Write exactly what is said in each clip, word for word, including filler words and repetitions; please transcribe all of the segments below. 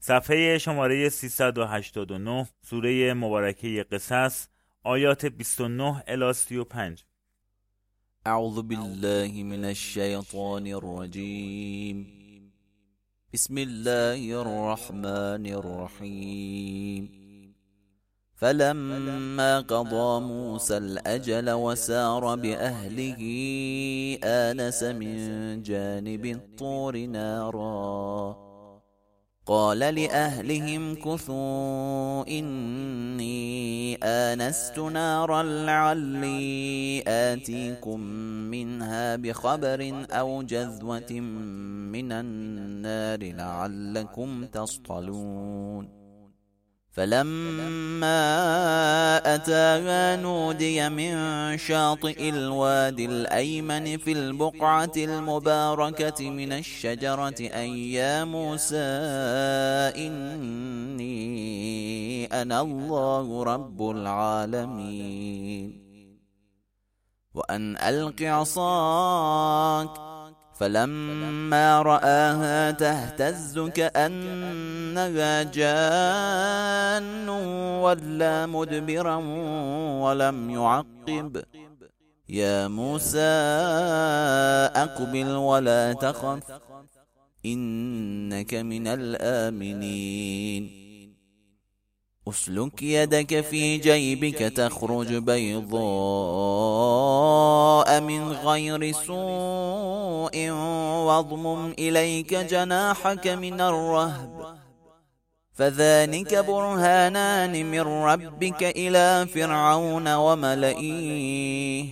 صفحه شماره سیصد و هشتاد و نه، سوره مبارکه قصص، آیات بیست و نه الی سی و پنج. اعوذ بالله من الشیطان الرجیم. بسم الله الرحمن الرحیم. فلما قضى موسى الأجل وسار بأهله آنس من جانب الطور نارا قال لأهلهم كثوا إني آنست نارا لعلي آتيكم منها بخبر أو جذوة من النار لعلكم تصطلون. فلما أتاها نودي من شاطئ الوادي الأيمن في البقعة المباركة من الشجرة أن يا موسى إني أنا الله رب العالمين وأن ألق عصاك. فلما رآها تهتز كأنها جان ولا مدبرا ولم يعقب. يا موسى أقبل ولا تخف إنك من الآمنين. أسلك يدك في جيبك تخرج بيضاء من غير سوء واضمم إليك جناحك من الرهب فذلك برهانان من ربك إلى فرعون وملئه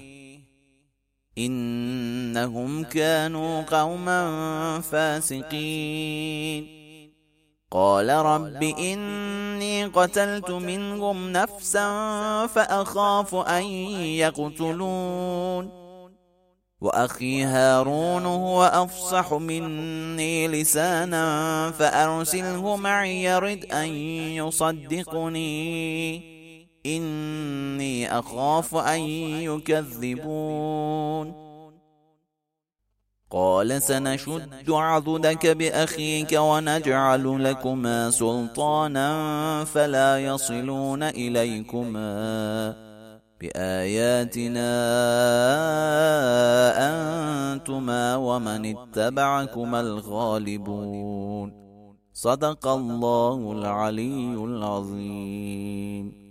إنهم كانوا قوما فاسقين. قال رب إني قتلت منهم نفسا فأخاف أن يقتلون وأخي هارون هو أفصح مني لسانا فأرسله معي يرد أن يصدقني إني أخاف أن يكذبون. قال سنشد عضدك بأخيك ونجعل لكما سلطانا فلا يصلون إليكما بآياتنا أنتما ومن اتبعكما الغالبون. صدق الله العلي العظيم.